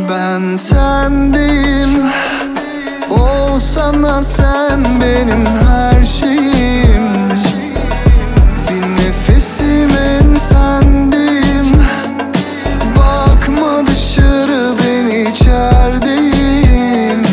Ben sendeyim, olsana sen benim her şeyim. Bir nefesim en sendeyim. Bakma dışarı, ben içerideyim.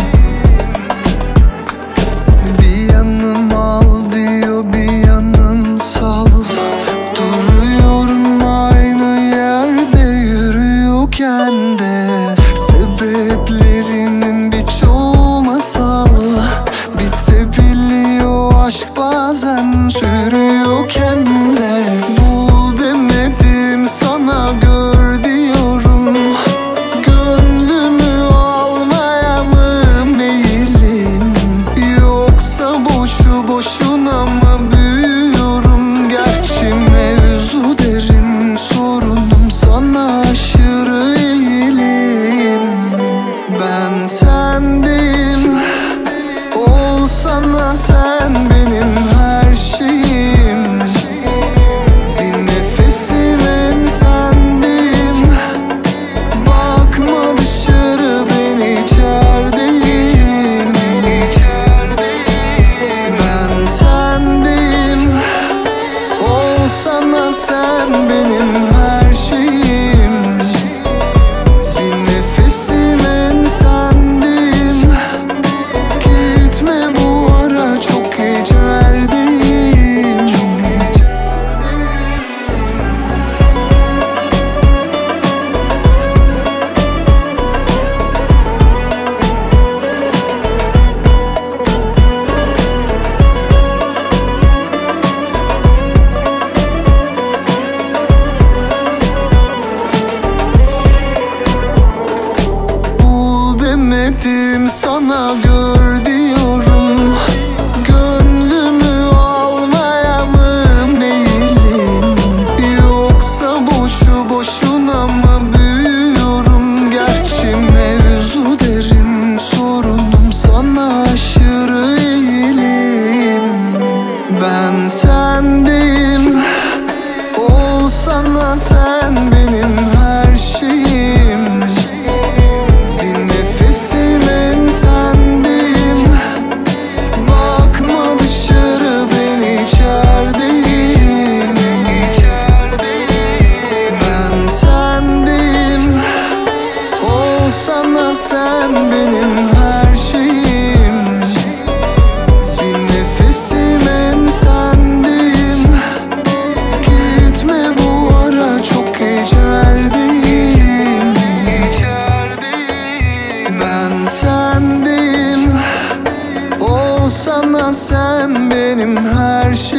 Bir yanım al diyor, bir yanım sal. Duruyorum aynı yerde yürüyorken de. Sebeplerinin birçoğu masal. Bitebiliyor aşk bazen sürüyorken de. Bul demedim sana, gör diyorum. Gönlümü almaya mı meyilin, yoksa boşu boşuna mı büyüyorum? Gerçi mevzu derin, sorunum sana aşırı eğilim. Ben sendeyim, olsana sen benim her şeyim. Bir nefesim en sendeyim. Bakma dışarı, ben içerideyim. Ben sendeyim, olsana sen benim her şeyim. Bir nefesim en sendeyim. Gitme bu ara, çok gecelerdeyim. Bul demedim sana, gör diyorum. Gönlümü almaya mı meyilin, yoksa boşu boşuna mı büyüyorum? Gerçi mevzu derin, sorunum sana aşırı eğilim. Ben sendeyim, olsana sen benim her şeyim. Bir nefesim en sendeyim. Bakma dışarı, ben içerideyim. Ben sendeyim, olsana sen benim her şeyim. Bir nefesim en sendeyim. Gitme bu ara, çok gecelerdeyim. Ben sendeyim, olsana sen benim her şeyim.